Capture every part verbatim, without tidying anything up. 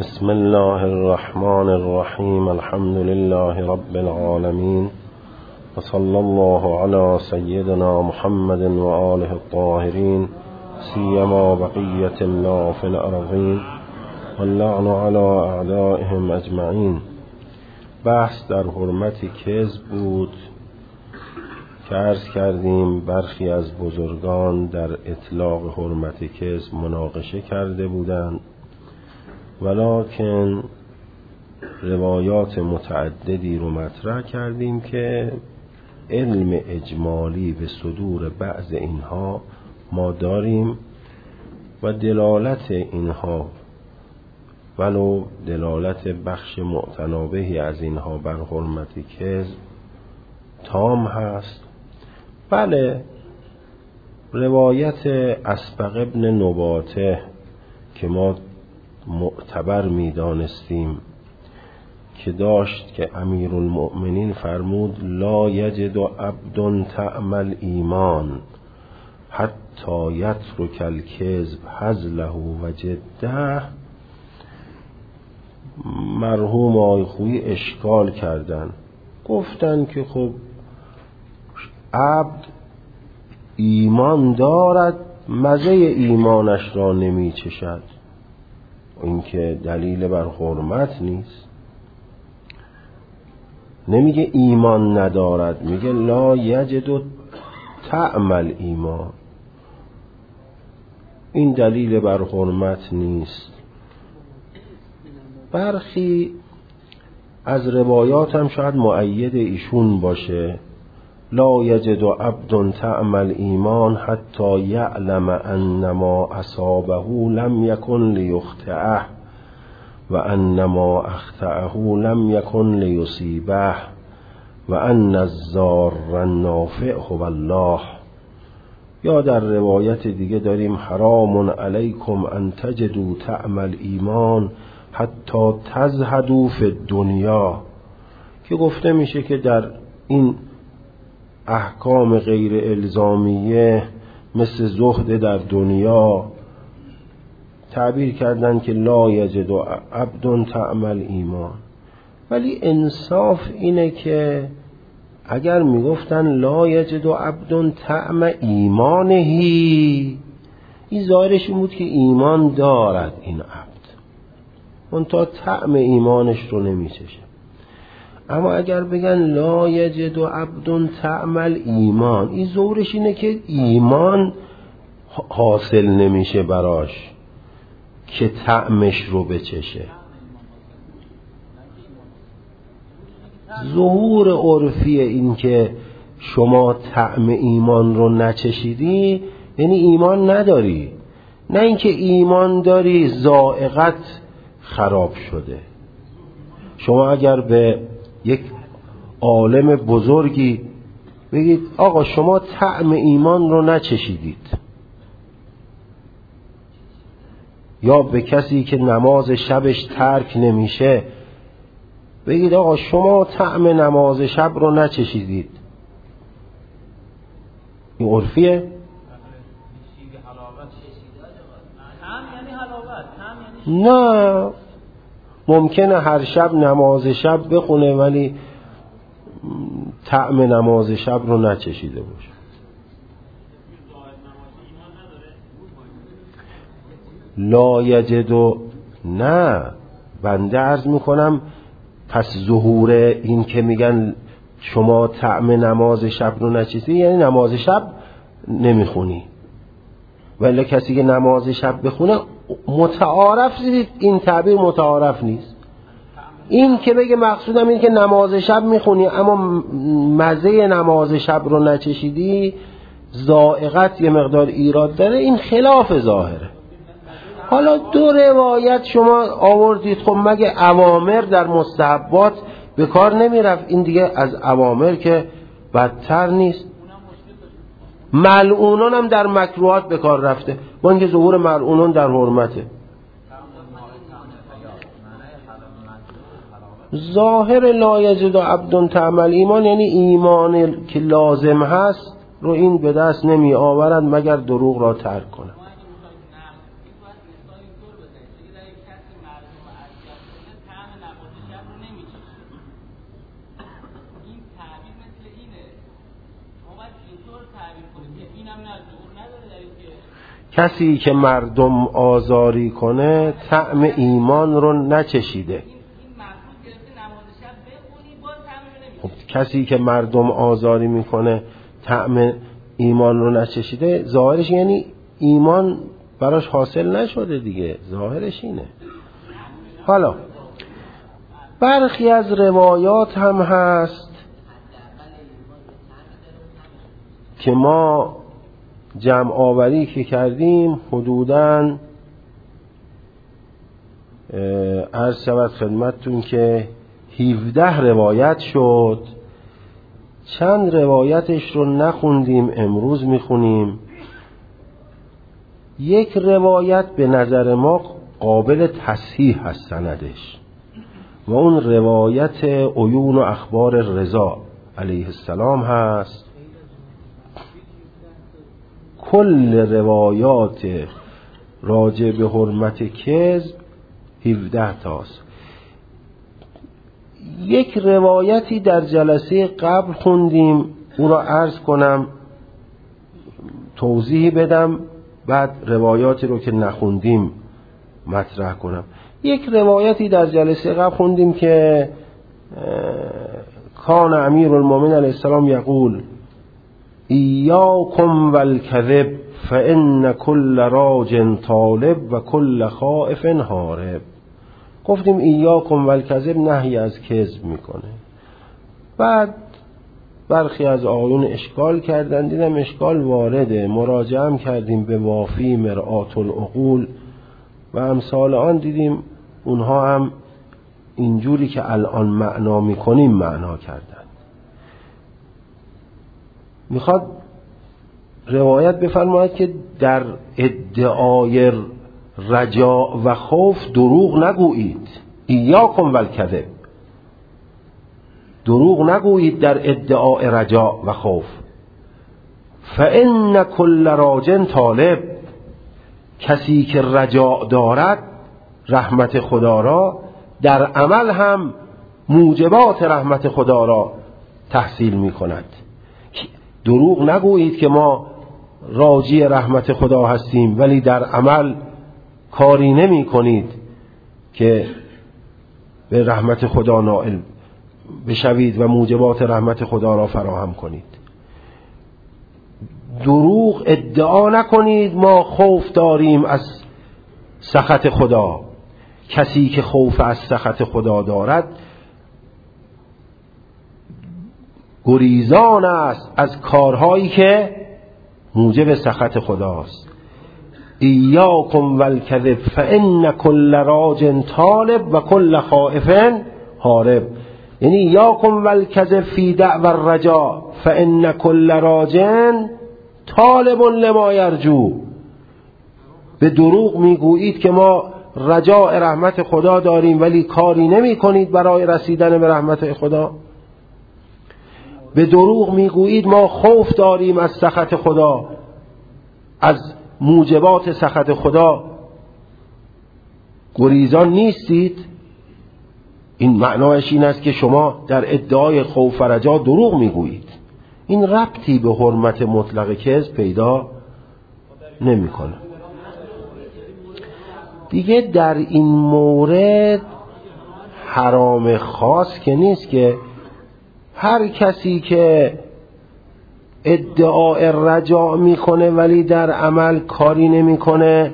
بسم الله الرحمن الرحیم. الحمد لله رب العالمین و صلی الله علی سیدنا محمد و آله الطاهرین سیما بقیة الله فی الارضین واللعن علی اعدائهم اجمعین. بحث در حرمت کذب بود که عرض کردیم برخی از بزرگان در اطلاق حرمت کذب مناقشه کرده بودند، ولکن روایات متعددی رو مطرح کردیم که علم اجمالی به صدور بعض اینها ما داریم و دلالت اینها ولو دلالت بخش معتنابهی از اینها بر حرمت کذب تام هست. بله، روایت اسبق ابن نباته که ما معتبر می دانستیم که داشت که امیر المؤمنین فرمود لا یجد عبد طعم الایمان حتی یترک الکذب هزله و جده، مرحوم آقای خویی اشکال کردن، گفتن که خب عبد ایمان دارد مزه ایمانش را نمی چشد، این که دلیل بر حرمت نیست. نمیگه ایمان ندارد، میگه لا یجد طعم الایمان، این دلیل بر حرمت نیست. برخی از روایات هم شاید مؤید ایشون باشه، لا یجد عبد طعم الایمان حتی یعلم ان ما اصابه لم یکن لیخطئه و ان ما اخطئه لم یکن لیصیبه و ان الضار النافع هو الله. یا در روایت دیگه داریم حرام علیکم ان تجدوا طعم الایمان حتی تزهدوا فی الدنیا، که گفته میشه که در این احکام غیر الزامیه مثل زهد در دنیا تعبیر کردن که لا یجد عبد طعم الایمان. ولی انصاف اینه که اگر میگفتن لا یجد عبد طعم ایمانهی، این ظاهرش این بود که ایمان دارد این عبد، اون تا طعم ایمانش رو نمیچشه. اما اگر بگن لا یجد عبد طعم الایمان، این ظاهرش اینه که ایمان حاصل نمیشه براش که طعمش رو بچشه. ظهور عرفی این که شما طعم ایمان رو نچشیدی یعنی ایمان نداری، نه اینکه ایمان داری ذائقت خراب شده. شما اگر به یک عالم بزرگی بگید آقا شما طعم ایمان رو نچشیدید، یا به کسی که نماز شبش ترک نمیشه بگید آقا شما طعم نماز شب رو نچشیدید، این عرفیه؟ نه، ممکنه هر شب نماز شب بخونه ولی طعم نماز شب رو نچشیده باشه. لا یجد، نه، بنده عرض میکنم پس ظهور این که میگن شما طعم نماز شب رو نچشیدی یعنی نماز شب نمیخونی، ولی کسی که نماز شب بخونه متعارف، این تعبیر متعارف نیست. این که بگه مقصودم این که نماز شب میخونی اما مزه نماز شب رو نچشیدی، ذائقت یه مقدار ایراد داره، این خلاف ظاهره. حالا دو روایت شما آوردید، خب مگه اوامر در مستحبات به کار نمیرفت؟ این دیگه از اوامر که بدتر نیست. ملعونان هم در مکروهات به کار رفته، با اینکه ظهور ملعونان در حرمته. ظاهر لا یجد عبد طعم الایمان یعنی ایمان که لازم هست رو این به دست نمی آورد مگر دروغ را ترک کنه. کسی که مردم آزاری کنه طعم ایمان رو نچشیده. خب کسی که مردم آزاری میکنه طعم ایمان رو نچشیده، ظاهرش یعنی ایمان براش حاصل نشده دیگه، ظاهرش اینه. حالا برخی از روایات هم هست که ما جمع آوری که کردیم حدوداً عرض شود خدمتتون که هفده روایت شد. چند روایتش رو نخوندیم، امروز میخونیم. یک روایت به نظر ما قابل تصحیح هست سندش، و اون روایت عیون و اخبار رضا علیه السلام هست. کل روایات راجع به حرمت کذب هفده تاست. یک روایتی در جلسه قبل خوندیم، اون را عرض کنم توضیح بدم، بعد روایاتی رو که نخوندیم مطرح کنم. یک روایتی در جلسه قبل خوندیم که کان امیر المؤمنین علیه السلام یقول ایاکم والکذب فان کل راج طالب و کل خائف هارب. گفتیم ایاکم والکذب نهی از کذب میکنه. بعد برخی از آقایون اشکال کردن، دیدم اشکال وارده، مراجعه کردیم به وافی، مرآت العقول و امثال آن، دیدیم اونها هم اینجوری که الان معنا میکنیم معنا کردن. میخواد روایت بفرماید که در ادعای رجا و خوف دروغ نگویید. ایاکم والکذب، دروغ نگویید در ادعای رجا و خوف. فان کل راج طالب، کسی که رجا دارد رحمت خدا را، در عمل هم موجبات رحمت خدا را تحصیل می کند. دروغ نگویید که ما راجی رحمت خدا هستیم ولی در عمل کاری نمی کنید که به رحمت خدا نائل بشوید و موجبات رحمت خدا را فراهم کنید. دروغ ادعا نکنید ما خوف داریم از سخط خدا. کسی که خوف از سخط خدا دارد گریزان است از کارهایی که موجب سخط خداست. ایاکم والکذب فان کل راج طالب و کل خائف هارب. یعنی ایاکم والکذب فی دعوی الرجا فان کل راج طالب لما یرجو. به دروغ میگویید که ما رجاء رحمت خدا داریم ولی کاری نمی کنید برای رسیدن به رحمت خدا. به دروغ میگویید ما خوف داریم از سخط خدا، از موجبات سخط خدا گریزان نیستید. این معنایش این است که شما در ادعای خوف و رجا دروغ میگویید. این ربطی به حرمت مطلق کذب پیدا نمیکنه. دیگه در این مورد حرام خاص که نیست که هر کسی که ادعای رجا میکنه ولی در عمل کاری نمیکنه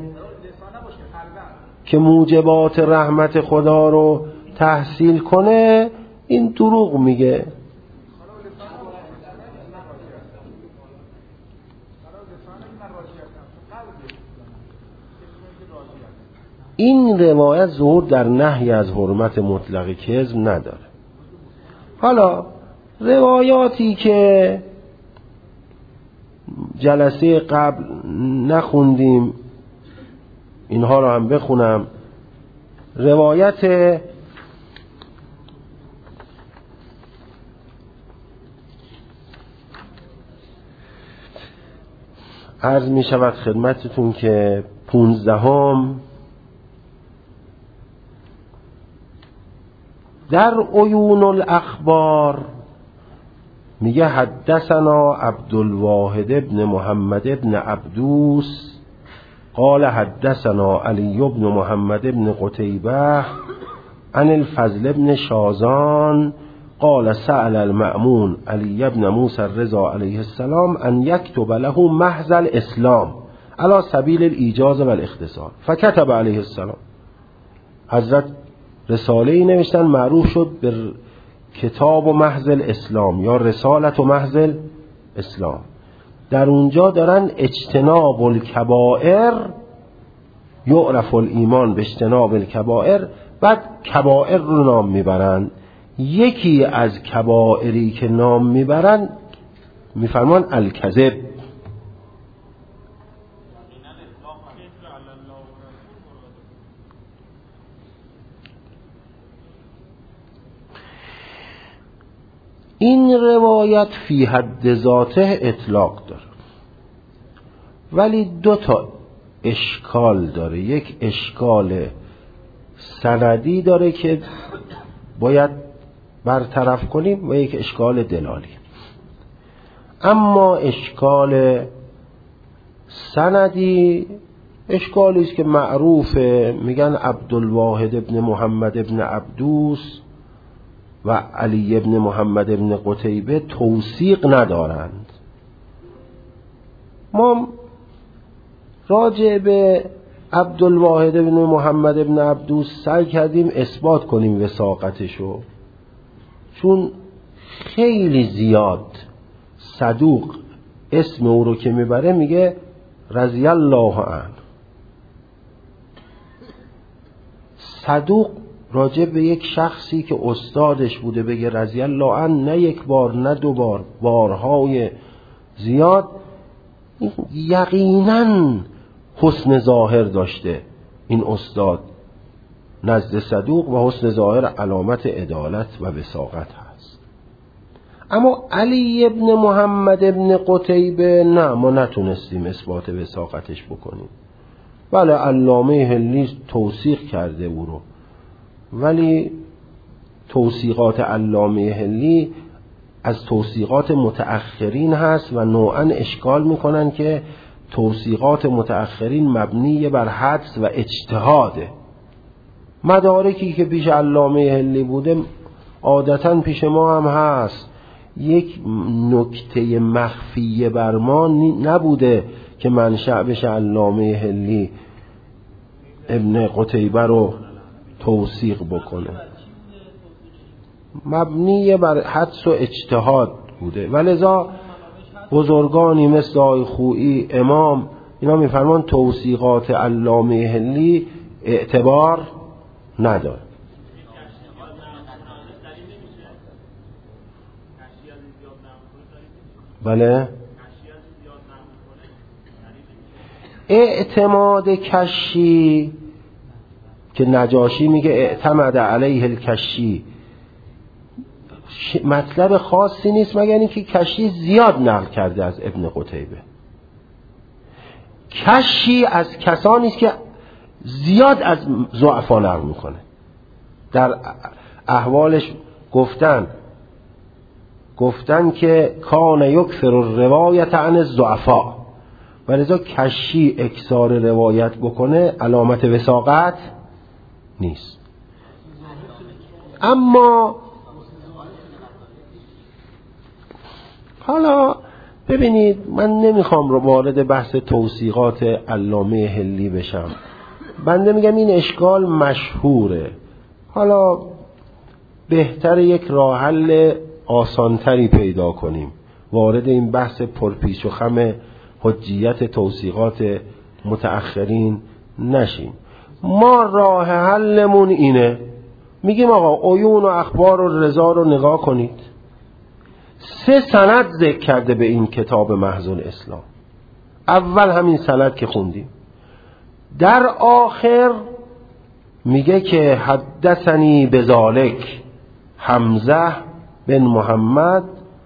که موجبات رحمت خدا رو تحصیل کنه، این دروغ میگه. این روایت ظهور در نهی از حرمت مطلق کذب نداره. حالا روایاتی که جلسه قبل نخوندیم اینها رو هم بخونم. روایت عرض می شود خدمتتون که پونزدهم در عیون الاخبار میگه حدثنا عبدالواحد ابن محمد ابن عبدوس قال حدثنا علی ابن محمد ابن قتیبه عن الفضل ابن شازان قال سأل المأمون علی ابن موسی الرضا علیه السلام ان یکتب له محض الاسلام على سبیل الایجاز و الاختصار فکتب علیه السلام. حضرت رساله ای نوشتن معروف شد به کتاب و محض الاسلام یا رسالت و محض الاسلام. در اونجا دارن اجتناب الکبائر یعرف الایمان به اجتناب الکبائر، بعد کبائر رو نام میبرن. یکی از کبائری که نام میبرن میفرمان الکذب. این روایت فی حد ذاته اطلاق داره، ولی دو تا اشکال داره. یک اشکال سندی داره که باید برطرف کنیم و یک اشکال دلالی. اما اشکال سندی اشکالی است که معروفه، میگن عبدالواحد ابن محمد ابن عبدوس و علی ابن محمد ابن قتیبه توثیق ندارند. ما راجع به عبدالواحد ابن محمد ابن عبدوس سعی کردیم اثبات کنیم وثاقتشو، چون خیلی زیاد صدوق اسم او رو که میبره میگه رضی الله عنه. صدوق راجع به یک شخصی که استادش بوده بگه رضی الله عنه، نه یک بار نه دو بار، بارهای زیاد، یقینا حسن ظاهر داشته این استاد نزد صدوق و حسن ظاهر علامت عدالت و وثاقت هست. اما علی ابن محمد ابن قتیبه نه، ما نتونستیم اثبات وثاقتش بکنیم. بله علامه هلی توثیق کرده او رو، ولی توثیقات علامه هلی از توثیقات متأخرین هست و نوعا اشکال میکنن که توثیقات متأخرین مبنی بر حدس و اجتهاده. مدارکی که پیش علامه هلی بوده عادتا پیش ما هم هست. یک نکته مخفی بر ما نبوده که منشأ بشه علامه هلی ابن قتیبه رو توثیق بکنه، مبنی بر حدس و اجتهاد بوده. ولذا بزرگانی مثل آقای خویی امام اینا میفرمان توثیقات علامه هلی اعتبار نداره. بله اعتماد کشی که نجاشی میگه اعتمد علیه الکشی، مطلب خاصی نیست مگر اینکه کشی زیاد نقل کرده از ابن قتیبه. کشی از کسانی است که زیاد از ضعفا نقل میکنه. در احوالش گفتن گفتن که کان یکثر الروایت عن الضعفاء، ولذا کشی اکثار روایت بکنه علامت وثاقت نیست. اما حالا ببینید، من نمیخوام رو وارد بحث توثیقات علامه هلی بشم. بنده میگم این اشکال مشهوره، حالا بهتر یک راه حل آسانتری پیدا کنیم، وارد این بحث پرپیچ و خم حجیت توثیقات متأخرین نشیم. ما راه حلمون اینه، میگیم آقا عیون و اخبار و رضا رو نگاه کنید. سه سند ذکر کرده به این کتاب محض الاسلام. اول همین سند که خوندیم، در آخر میگه که حدثنی بذالک حمزه بن محمد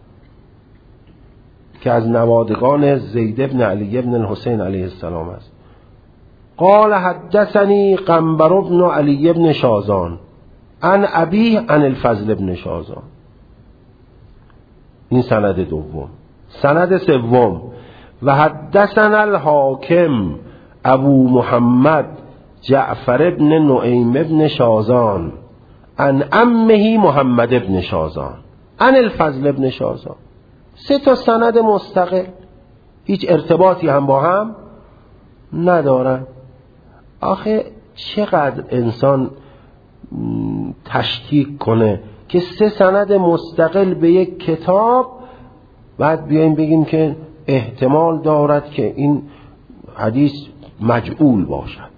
که از نوادگان زید بن علی بن الحسین علیه السلام است. قال حدثنی قنبر بن علی بن شازان عن ابیه عن الفضل بن شازان. این سند دوم. سند سوم و حدثنا الحاکم ابو محمد جعفر ابن نعیم ابن شازان عن عمه محمد ابن شازان عن الفضل ابن شازان. سه تا سند مستقل، هیچ ارتباطی هم با هم ندارن. آخه چقدر انسان تشکیک کنه که سه سند مستقل به یک کتاب، بعد بیایم بگیم که احتمال دارد که این حدیث مجعول باشد.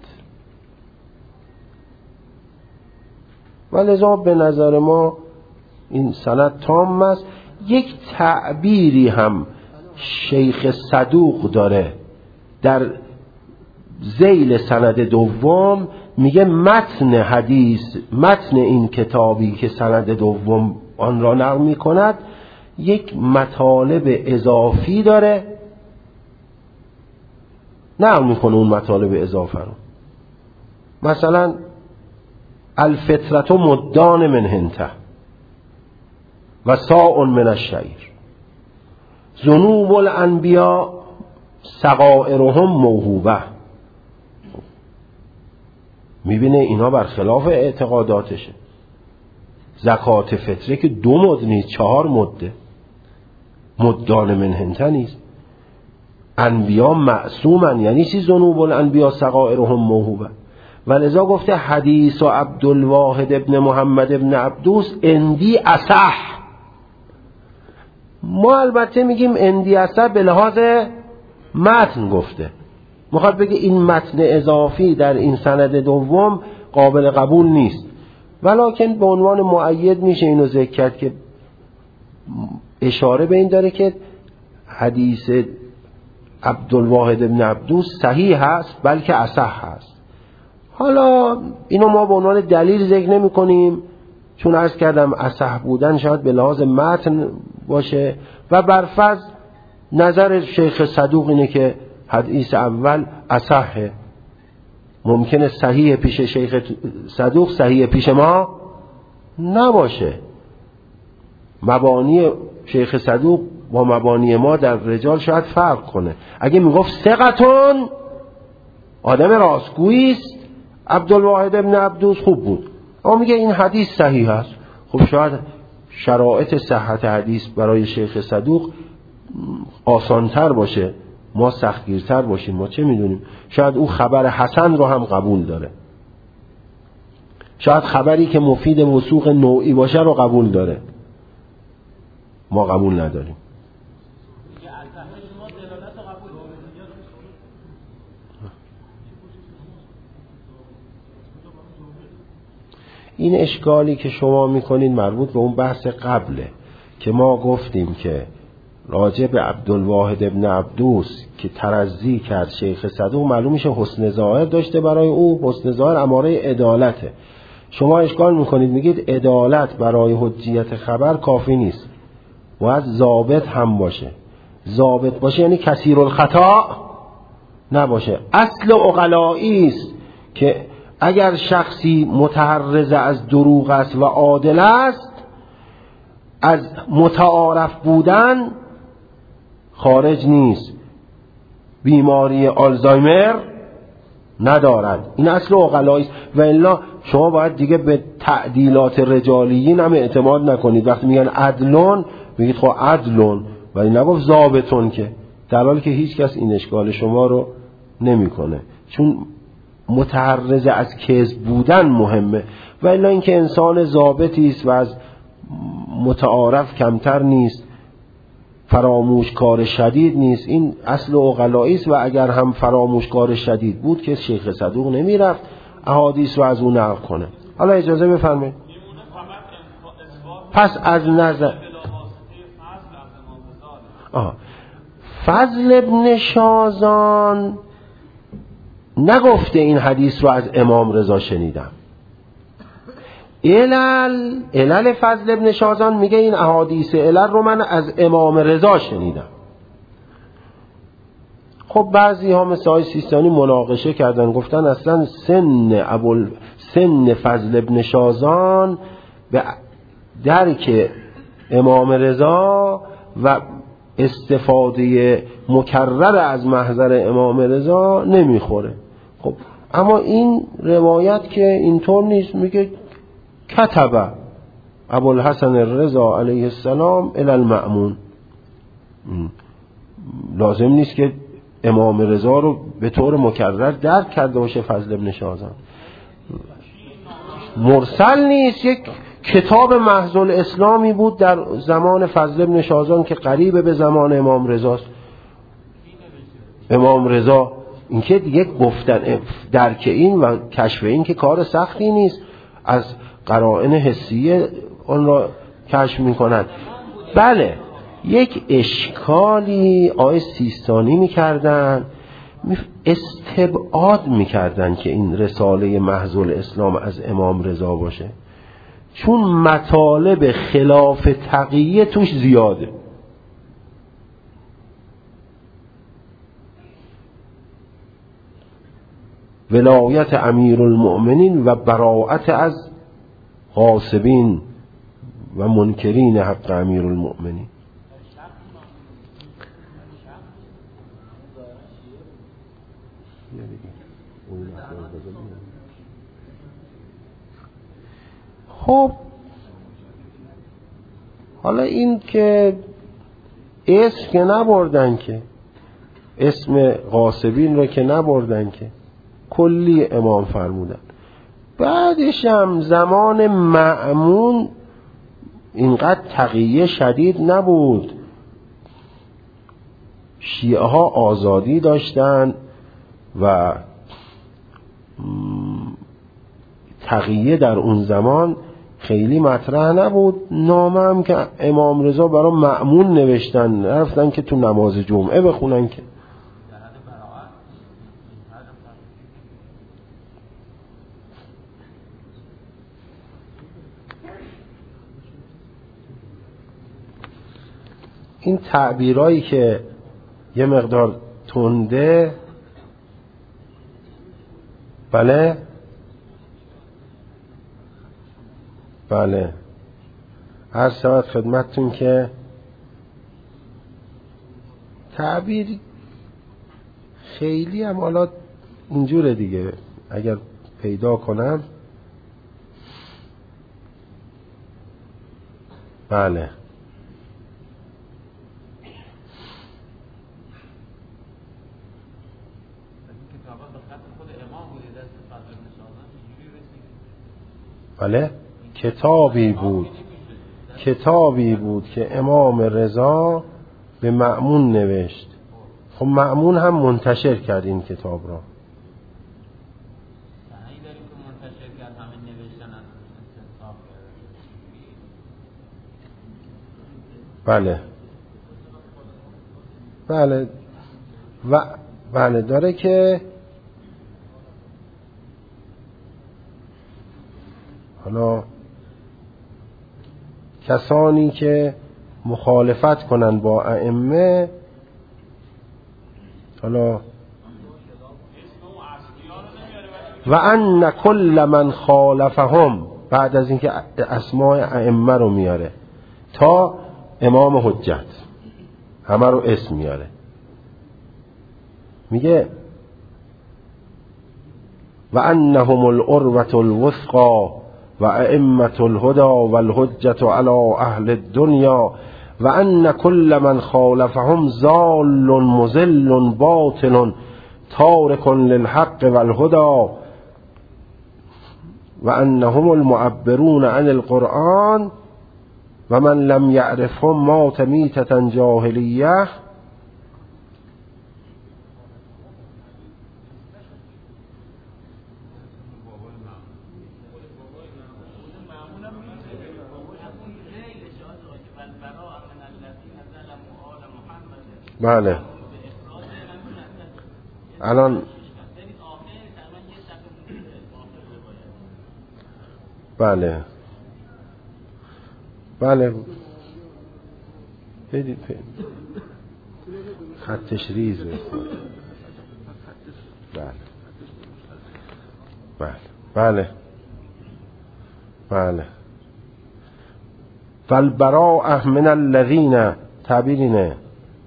ولذا به نظر ما این سند تام است. یک تعبیری هم شیخ صدوق داره در ذیل سند دوم، میگه متن حدیث، متن این کتابی که سند دوم آن را نقل میکند یک مطالب اضافی داره، نقل میکنه اون مطالب اضافه رو. مثلا الفطرت مدان من هنته و ساء من الشعیر، ذنوب الانبیاء صغائرهم موهوبه. میبینه اینا برخلاف اعتقاداتشه. زکات فطره که دو مد نیست، چهار مده، مدان من هنته نیست. انبیا معصومن، یعنی چی ذنوب الانبیاء صغائرهم موهوبه؟ ولذا گفته حدیث و عبدالواحد ابن محمد ابن عبدوس اندی اصح. ما البته میگیم اندی اصح به لحاظ متن گفته، میخواد بگه این متن اضافی در این سند دوم قابل قبول نیست، ولکن به عنوان مؤید میشه اینو ذکر کرد که اشاره به این داره که حدیث عبدالواحد ابن عبدوس صحیح هست بلکه اصح هست. حالا اینو ما به عنوان دلیل ذکر نمی کنیم، چون عرض کردم اصح بودن شاید به لحاظ متن باشه و برفرض نظر شیخ صدوق اینه که حدیث اول اصحه. ممکنه صحیح پیش شیخ صدوق صحیح پیش ما نباشه. مبانی شیخ صدوق با مبانی ما در رجال شاید فرق کنه. اگه میگفت ثقتون، آدم راستگویی است، عبدالواحد ابن عبدوس خوب بود، اما میگه این حدیث صحیح است، خب شاید شرایط صحت حدیث برای شیخ صدوق آسانتر باشه، ما سختگیرتر باشیم، ما چه میدونیم. شاید او خبر حسن رو هم قبول داره، شاید خبری که مفید وثوق نوعی باشه رو قبول داره، ما قبول نداریم. این اشکالی که شما میکنید مربوط به اون بحث قبله که ما گفتیم که راجع به عبدالواحد ابن عبدوس که ترضی کرد شیخ صدوق، معلوم میشه حسن ظاهر داشته برای او. حسن ظاهر اماره عدالته. شما اشکال میکنید میگید عدالت برای حجیت خبر کافی نیست، باید ضابط هم باشه. ضابط باشه یعنی کثیر الخطا نباشه. اصل عقلایی است که اگر شخصی متحرز از دروغ است و عادل است، از متعارف بودن خارج نیست، بیماری آلزایمر ندارد. این اصل عقلایی است. و الا شما باید دیگه به تعدیلات رجالیین هم اعتماد نکنید. وقتی میگن عدلون بگید خب عدلون، ولی نگفت ضابطون، که در حالی که هیچ کس این اشکال شما رو نمیکنه، چون متحرز از کذب بودن مهمه. و الا اینکه انسان ضابطی است و از متعارف کمتر نیست، فراموشکار شدید نیست، این اصل عقلایی است. و اگر هم فراموشکار شدید بود که شیخ صدوق نمیرفت احادیث رو از اون نقل کنه. حالا اجازه بفرمایید. پس از نظر آه. فضل ابن شازان نگفته این حدیث رو از امام رضا شنیدم. علل علل فضل ابن شازان میگه این احادیث علل رو من از امام رضا شنیدم. خب بعضی ها مثل آقای سیستانی مناقشه کردن، گفتن اصلا سن ابو سن فضل ابن شازان به درک امام رضا و استفاده مکرر از محضر امام رضا نمیخوره. خب اما این روایت که اینطور نیست، میگه کتب ابوالحسن الرضا علیه السلام الی المأمون. لازم نیست که امام رضا رو به طور مکرر درک کرده باشه فضل ابن شاذان. مرسل نیست، یک کتاب محض الاسلامی بود در زمان فضل ابن شاذان که قریب به زمان امام رضاست. امام رضا اینکه دیگه گفتن درک این و کشف این که کار سختی نیست، از قرائن حسیه اون را کشف میکنن. بله یک اشکالی آیه سیستانی میکردن، استبعاد میکردن که این رساله محض الاسلام از امام رضا باشه، چون مطالب خلاف تقیه توش زیاده. ولایت امیرالمؤمنین و براءت از غاصبین و منکرین حق امیرالمؤمنین. خب حالا این که اسم که نبردن، که اسم غاصبین رو که نبردن، که کلی امام فرمودن. بعدش هم زمان مأمون اینقدر تقیه شدید نبود، شیعه ها آزادی داشتن و تقیه در اون زمان خیلی مطرح نبود. نامه هم که امام رضا برای مأمون نوشتن، نرفتن که تو نماز جمعه بخونن که. این تعبیرایی که یه مقدار تنده، بله بله هر ساعت خدمتتون که تعبیر خیلی هم حالا اینجوره دیگه، اگر پیدا کنم. بله بله کتابی بود کتابی بود که امام رضا به مأمون نوشت. خب مأمون هم منتشر کرد این کتاب را. بله بله و بله داره که حالا کسانی که مخالفت کنن با ائمه، حالا و ان کل من خالفهم، بعد از اینکه اسماء ائمه رو میاره تا امام حجت همه رو اسم میاره، میگه و انهم العروة الوثقى و ائمة الهدى والحجة على اهل الدنيا و ان كل من خالفهم ضال مضل باطل تارك للحق والهدى و انهم المعبرون عن القرآن و من لم يعرفهم مات میتة جاهلیه. بله الان بله بله بدید خطش ریزه. بله بله بله بله فالبراء من الذين تعبیر اینه.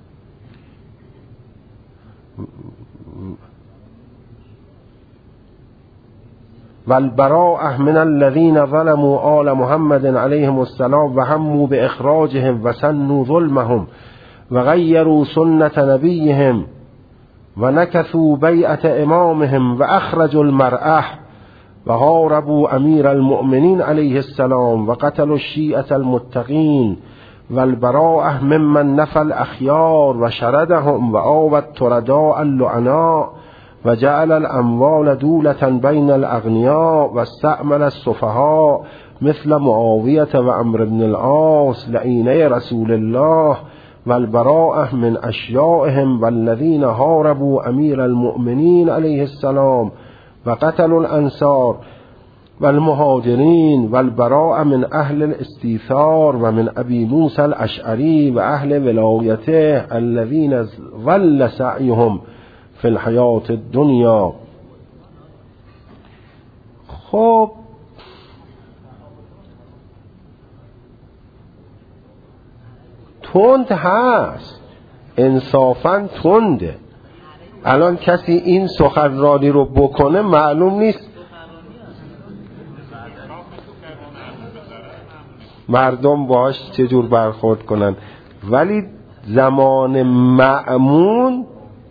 والبراء من الذين ظلموا آل محمد علیهم السلام و هموا باخراجهم و سنوا ظلمهم و غیروا سنت نبیهم و نکثوا بیعت امامهم و اخرجوا المرأة و حاربوا امیر المؤمنین علیه السلام و قتلوا الشیعة المتقین والبراء ممن نفى الاخیار و شردهم و آوى الترداء اللعناء و جعل الاموال دولة بین الاغنیاء و استعمل السفهاء مثل معاویة و عمرو بن العاص لعیني رسول الله والبراء من اشیائهم والذین حاربوا امیر المؤمنین علیه السلام و قتلوا الانصار والمهاجرین والبراء من اهل الاستیثار و من ابی موسی الاشعری و اهل ولایته الذین ظل سعیهم فی الحیات الدنیا. خب تند هست، انصافاً تنده. الان کسی این سخنرانی رو بکنه معلوم نیست مردم باهاش چجور برخورد کنن، ولی زمان مأمون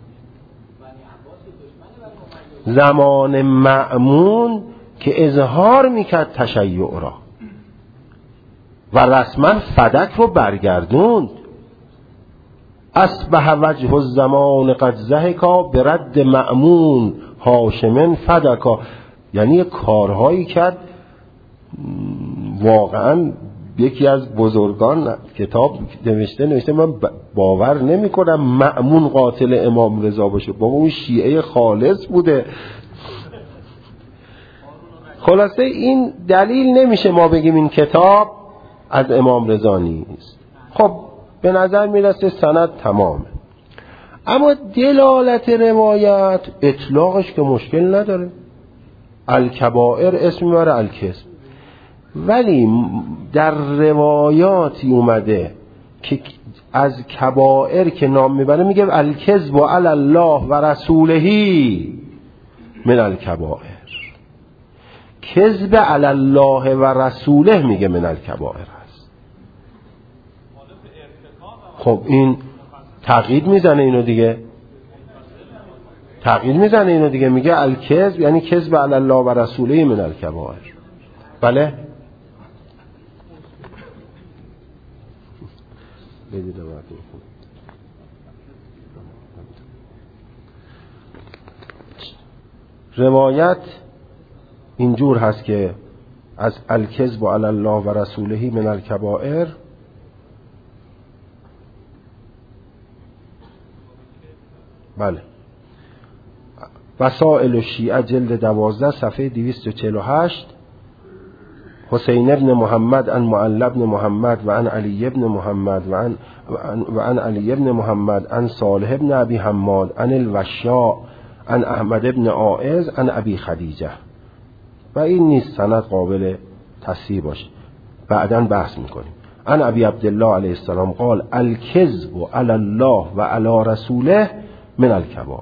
زمان مأمون که اظهار میکرد تشیع را و رسما فدک رو برگردوند. اصبح وجه الزمان قد ضحکا برد مأمون هاشمن فدکا، یعنی کارهایی کرد. واقعا یکی از بزرگان کتاب نوشته نوشته من باور نمی کنم مأمون قاتل امام رضا باشه، بابا اون شیعه خالص بوده. خلاصه این دلیل نمیشه ما بگیم این کتاب از امام رضا نیست. خب به نظر میرسه سند تمامه، اما دلالت روایت اطلاقش که مشکل نداره. الکبائر اسم میبره الکذب، ولی در روایاتی اومده که از کبائر که نام میبره میگه الکذب علی الله و رسوله من الکبائر. کذب علی الله و رسوله میگه من الکبائر هست. خب این تغییر میزنه اینو دیگه، تغییر میزنه اینو دیگه، میگه الکذب یعنی کذب علی الله و رسوله من الکبائر. بله روایت اینجور هست که از الکذب علی الله و رسوله من الکبائر بله وسائل الشیعه جلد دوازده صفحه دویست و چهل و هشت. حسین ابن محمد عن معل ابن محمد و عن علی ابن محمد و عن و عن علی ابن محمد عن صالح ابن ابی حماد عن الوشاء عن احمد ابن عائض عن ابی خدیجه. و این نیست سند قابل تصحیح باشه، بعداً بحث میکنیم. عن ابی عبدالله علیه السلام قال الکذب علی الله و علی رسوله من الکبائر.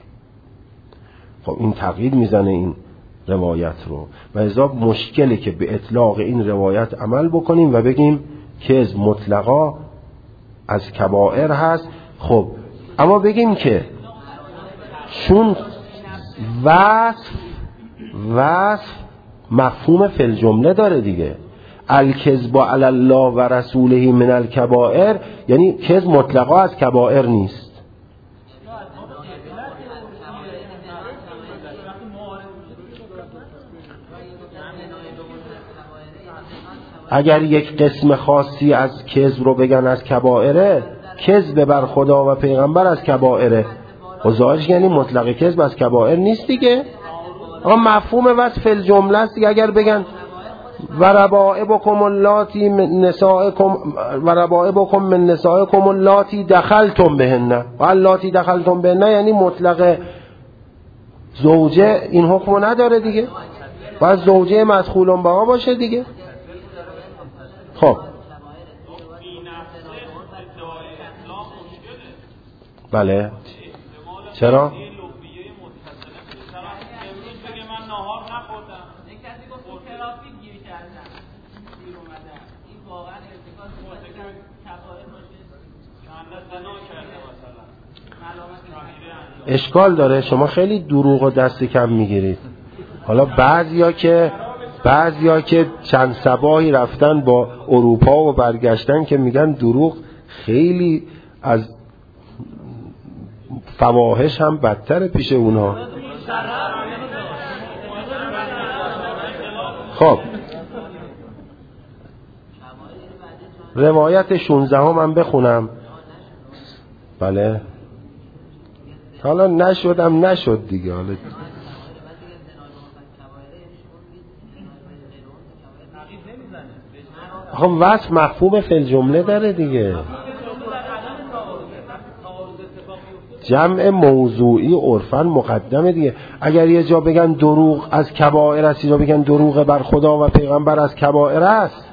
خب این تغییر میزنه این روایت رو و اذا مشکلی که به اطلاق این روایت عمل بکنیم و بگیم کذب مطلقا از کبائر هست. خب اما بگیم که چون وصف وصف مفهوم فی الجمله داره دیگه، الکذب علی الله و رسوله من الکبائر یعنی کذب مطلقا از کبائر نیست. اگر یک قسم خاصی از کذب رو بگن از کبائره، کذب بر خدا و پیغمبر از کبائره، و ظاهرش یعنی مطلق کذب از کبائر نیست دیگه. اما مفهوم وصف الجمله است دیگه. اگر بگن و ربائبکم اللاتی من نسائکم و ربائبکم من نسائکم اللاتی دخلتم بهن و اللاتی دخلتم بهن یعنی مطلق زوجه، این حکمو نداره دیگه، باید زوجه مدخولون بها باشه دیگه. خب بله چرا؟ اشکال داره، شما خیلی دروغ و دست کم میگیرید. حالا بعضیا که بعضیا که چند صباحی رفتن با اروپا و برگشتن که میگن دروغ خیلی از فواحش هم بدتر پیش اونها. خب روایت شانزده هم من بخونم. بله حالا نشدم نشد دیگه. حالا خب وصف مفهوم فی الجمله داره دیگه. جمع موضوعی عرفاً مقدمه دیگه. اگر یه جا بگن دروغ از کبائر است، یه جا بگن دروغ بر خدا و پیغمبر از کبائر است.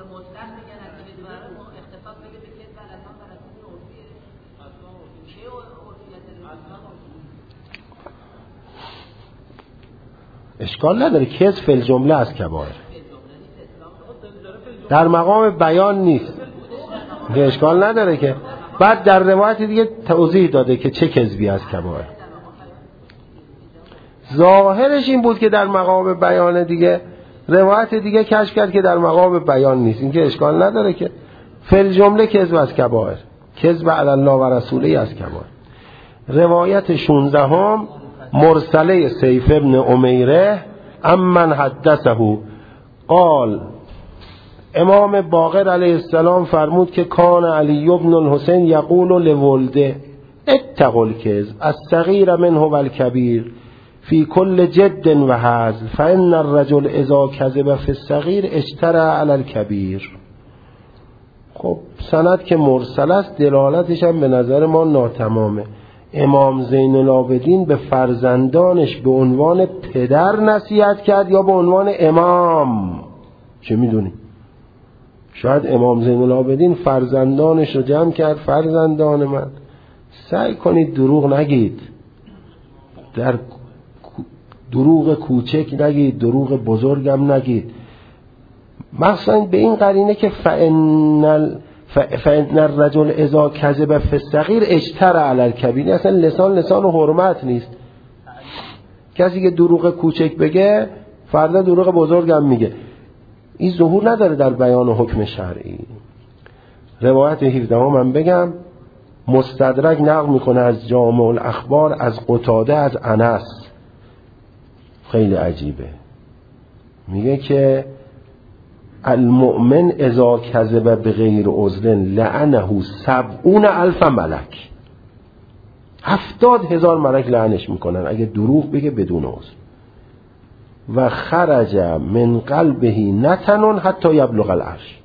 اشکال نداره، کذب فی الجمله از کبائر، در مقام بیان نیست، اشکال نداره که. بعد در روایت دیگه توضیح داده که چه کذبی از کبائر. ظاهرش این بود که در مقام بیان دیگه، روایت دیگه کشف کرد که در مقام بیان نیست. این که اشکال نداره که فی الجمله کذب از کبائر، کذب علی الله و رسوله از کبائر. روایت شانزده هم مرسله سیف ابن امیره امن حدثه قال، امام باقر علیه السلام فرمود که کان علی ابن الحسین یقول لولده اتقوا الکذب الصغیر منه و الکبیر فی کل جد و هزل فان الرجل اذا کذب فی الصغیر اشترى علی الکبیر. خب سند که مرسل است دلالتش هم به نظر ما ناتمامه. امام زین العابدین به فرزندانش به عنوان پدر نصیحت کرد یا به عنوان امام؟ چه میدونی؟ شاید امام زین العابدین فرزندانش رو جمع کرد، فرزندان من سعی کنید دروغ نگید، در دروغ کوچک نگید، دروغ بزرگم نگید. مخصوصا به این قرینه که فإن فإن الرجل اذا کذب فی الصغیر اجترى علی الکبیر. اصلا لسان لسان و حرمت نیست. کسی که دروغ کوچک بگه فردا دروغ بزرگم میگه. این ظهور نداره در بیان حکم شرعی. روایت هفده هم من بگم، مستدرک نقل میکنه از جامع الاخبار از قتاده از انس، خیلی عجیبه. میگه که المؤمن اذا کذب بغیر عذر لعنه سبعون الف ملک، هفتاد هزار ملک لعنش میکنن اگه دروغ بگه بدون عذر. و خرج من قلبه نتن حتی یبلغ العرش،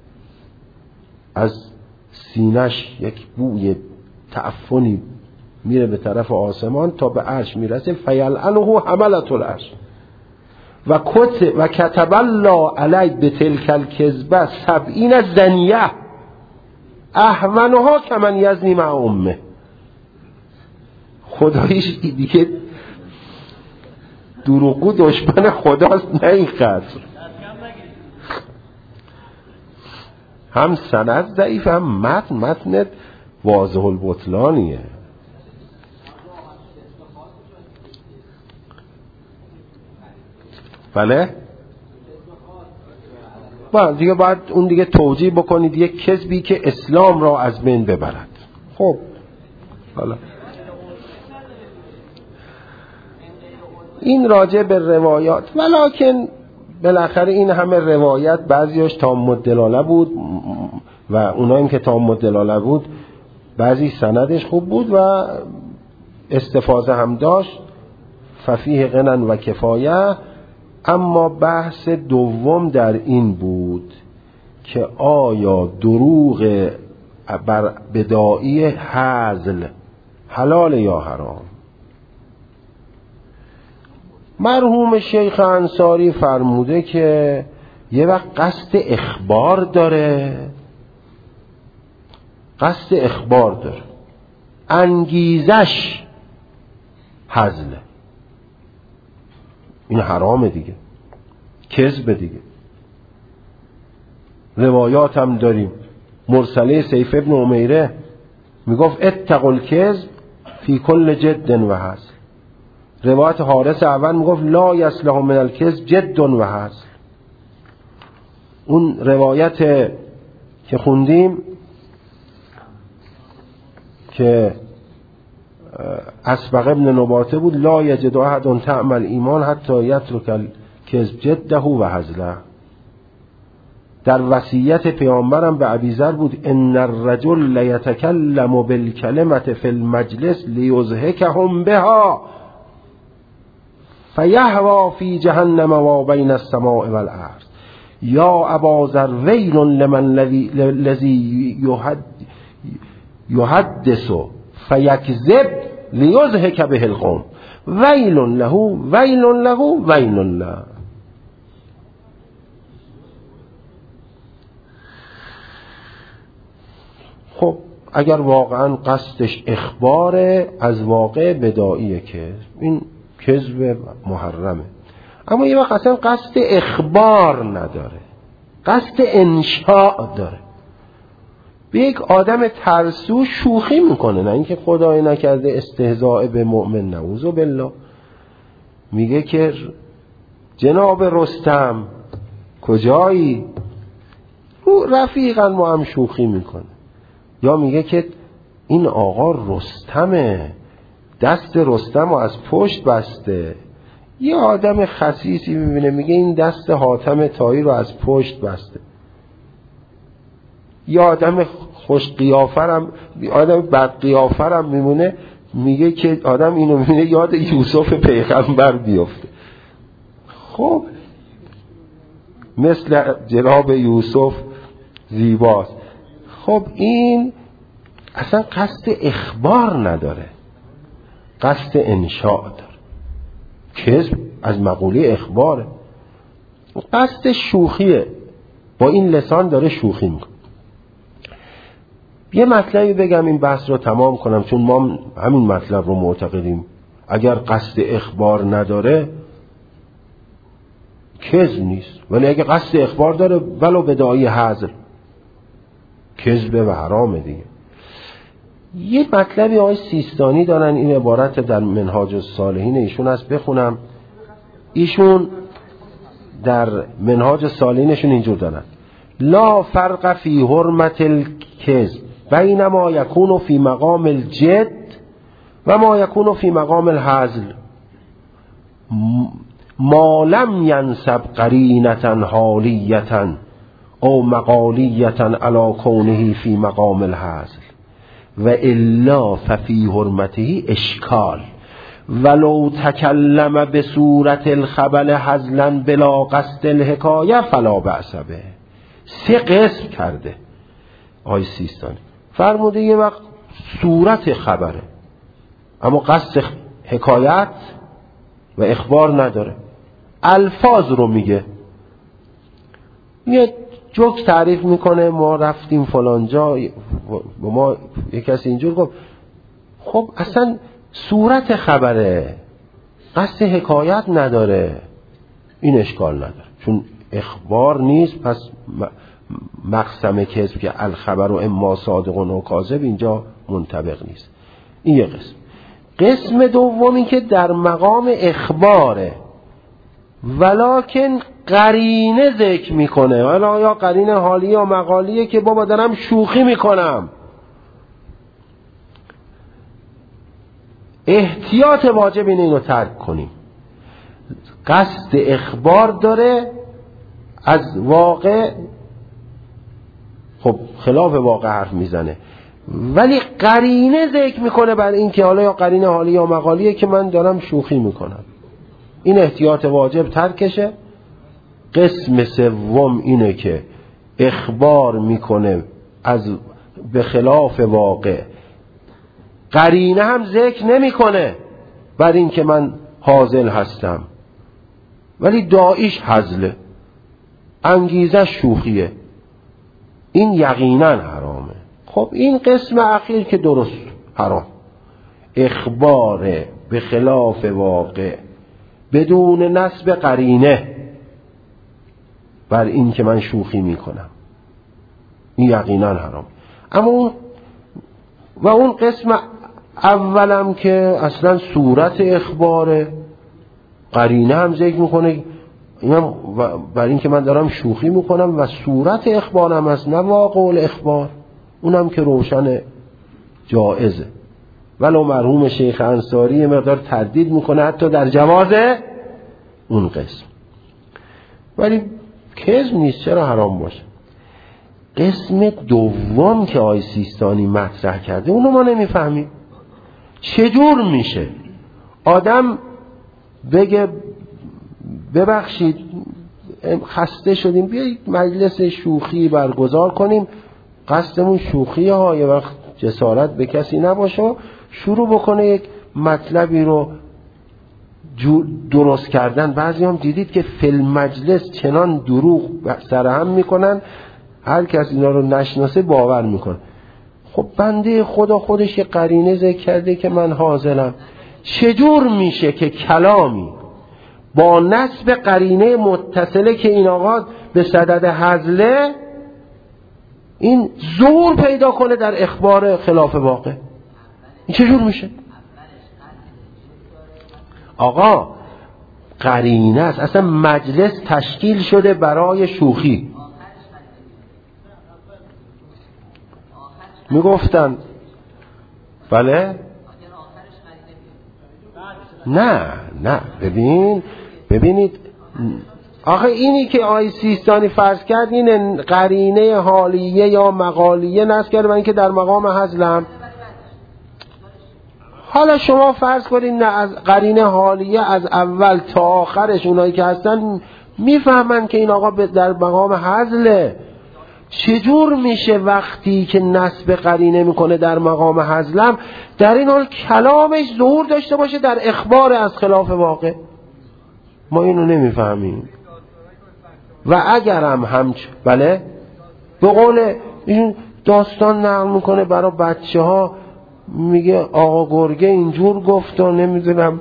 از سینش یک بوی تعفنی میره به طرف آسمان تا به عرش میرسه. فیلعنه حملة العرش و کت و کتب الله علی بتلک الکذبه سبعین زنیه اهونها کمن یزنی مع امه. خداییش دیگه دروغگو دشمن خداست، نه این قدر. هم سند ضعیف هم متن متن واضح البطلانیه. بله با دیگه باید اون دیگه توجیه بکنید یک کذبی که اسلام را از بین ببرد. خب حالا این راجع به روایات، ولکن بالاخره این همه روایت بعضیش تام الدلاله بود و اونایی که تام الدلاله بود بعضی سندش خوب بود و استفاضه هم داشت، ففیه غنن و کفایه. اما بحث دوم در این بود که آیا دروغ بر بداعی هزل حلال یا حرام؟ مرحوم شیخ انصاری فرموده که یه وقت قصد اخبار داره، قصد اخبار داره، انگیزش هزله، این حرامه دیگه، کذب دیگه. روایات هم داریم. مرسله سیف ابن امیره میگفت اتقوا الکذب فی کل جد و هزل. روایت حارث اول میگفت لا یصلح من الکذب جد و هزل. اون روایت که خوندیم که اسبق ابن نباته بود لا یجد احد طعم الایمان حتی یترک الکذب جده و هزله. در وصیت پیامبرم به ابیذر بود ان الرجل لیتکلم بالکلمه فی المجلس لیضحکهم بها فیهوی فی جهنم و بین السماء والارض یا ابا ذر ویل لمن الذی یحدث فیکذب لیضحک به القوم ویل له ویل له ویل له. خب اگر واقعا قصدش اخبار از واقع بداییه که این کذب محرمه، اما یه وقت اصلا قصد اخبار نداره، قصد انشاء داره. به یک آدم ترسو شوخی میکنه، نه اینکه خدای نکرده استهزاء به مؤمن، نعوذ بالله. میگه که جناب رستم کجایی؟ او رفیقا ما هم شوخی میکنه. یا میگه که این آقا رستمه، دست رستم رو از پشت بسته. یه آدم خسیسی میبینه میگه این دست حاتم طایی رو از پشت بسته. یه آدم خوش قیافرم، آدم بد قیافرم میمونه میگه که آدم اینو میبینه یاد یوسف پیغمبر بیفته. خب مثل جناب یوسف زیباست. خب این اصلا قصد اخبار نداره، قصد انشاء داره. کذب از مقوله اخباره، قصد شوخیه، با این لسان داره شوخی میکنه. یه مطلبی بگم این بحث رو تمام کنم، چون ما همین مطلب رو معتقدیم. اگر قصد اخبار نداره کذب نیست، ولی اگه قصد اخبار داره ولو بداعی حذر کذبه و حرامه دیگه. یه مطلبی آقای سیستانی دارن، این عبارت در منهاج الصالحین ایشون هست، بخونم. ایشون در منهاج الصالحینشون اینجور دارن: لا فرق فی حرمت الکذب بین ما یکون فی مقام الجد و ما یکون فی مقام الهزل ما لم ینسب قرینتا حالیتا او مقالیتا علی کونه فی مقام الهزل و الا ففی حرمته اشکال ولو تکلم به صورت الخبل هزلا بلا قصد الحکایه فلا بأس به. سه قسم کرده آی سیستانی. فرموده یه وقت صورت خبره اما قصد حکایت و اخبار نداره، الفاظ رو میگه، میاد جوک تعریف میکنه ما رفتیم فلان جا، ما یک کسی اینجور گفت. خب اصلا صورت خبره، قصد حکایت نداره، این اشکال نداره چون اخبار نیست. پس مقسم کذب که الخبر و اما صادق و کاذب اینجا منطبق نیست. این یه قسم. قسم دومی که در مقام اخباره ولکن قرینه ذکر میکنه، ولی یا قرینه حالی یا مقالیه که بابا دارم شوخی میکنم. احتیاط واجب اینه اینو ترک کنیم. قصد اخبار داره از واقع، خب خلاف واقع حرف میزنه، ولی قرینه ذکر میکنه بر این که حالا یا قرینه حالی یا مقالیه که من دارم شوخی میکنم. این احتیاط واجب ترکشه. قسم سوم اینه که اخبار میکنه از به خلاف واقع، قرینه هم ذکر نمیکنه بر این که من حاضر هستم، ولی داعیش هزله، انگیزه شوخیه. این یقینا حرامه. خب این قسم اخیر که درست حرام. اخبار به خلاف واقع بدون نسب قرینه بر این که من شوخی میکنم، این یقینا حرام. اما اون و اون قسم اولم که اصلا صورت اخبار قرینه هم ذکر میکنه، اینم بر این که من دارم شوخی میکنم و صورت اخبارم هست نه واقع الاخبار، اونم که روشن جائزه. ولو مرحوم شیخ انصاری مقدار تردید میکنه حتی در جواز اون قسم، ولی کذب نیست، چرا حرام باشه. قسم دوم که آقای سیستانی مطرح کرده اونو ما نمیفهمیم. چجور میشه آدم بگه ببخشید خسته شدیم بیایید مجلس شوخی برگزار کنیم، قصدمون شوخی ها، یه وقت جسارت به کسی نباشه، شروع بکنه یک مطلبی رو درست کردن. بعضی هم دیدید که فی المجلس چنان دروغ سرهم میکنن هر کس اینا رو نشناسه باور میکنه. خب بنده خدا خودش یه قرینه ذکر کرده که من حاضرم. چجور میشه که کلامی با نسب قرینه متصله که این آقا به صدد هزله این ظهور پیدا کنه در اخبار خلاف واقع؟ این چجور میشه؟ آقا قرینه است، اصلا مجلس تشکیل شده برای شوخی. میگفتن بله نه نه ببین ببینید آخه اینی که آی سیستانی فرض کرد این قرینه حالیه یا مقالیه نصب کرد و اینکه در مقام هزلم. حالا شما فرض کنید نه از قرینه حالیه از اول تا آخرش اونایی که هستن میفهمن که این آقا در مقام هزله. چجور میشه وقتی که نسب قرینه میکنه در مقام هزلم در این حال کلامش ظهور داشته باشه در اخبار از خلاف واقع؟ ما اینو نمیفهمیم. و اگرم همچ بله به قول این داستان نقل میکنه برای بچه ها، میگه آقا گرگه اینجور گفت و نمیدونم،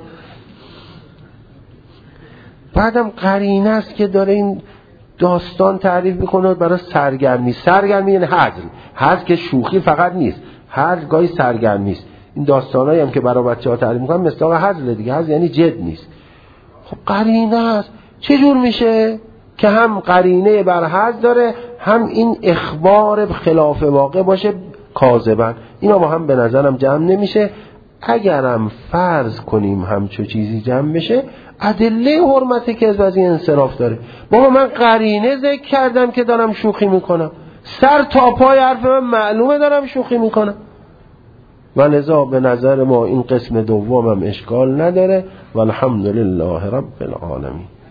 بعدم قرینه است که داره این داستان تعریف میکنه برای سرگرمی. سرگرمی یعنی هزل، هزل که شوخی فقط نیست، هزل گاهی سرگرمی است. این داستانایی هم که برای بچه‌ها تعریف میکنن مثلا هزل دیگه، هزل یعنی جد نیست. خب قرینه است. چجور میشه که هم قرینه بر هزل داره هم این اخبار خلاف واقع باشه کاذبن؟ اینا با هم به نظرم جمع نمیشه. اگرم فرض کنیم همچو چیزی جمع بشه ادله حرمت کذب از این انصراف داره. بابا من قرینه ذکر کردم که دارم شوخی میکنم، سر تا پای حرف من معلومه دارم شوخی میکنم، و لذا به نظر ما این قسم دوم هم اشکال نداره. والحمدلله رب العالمین.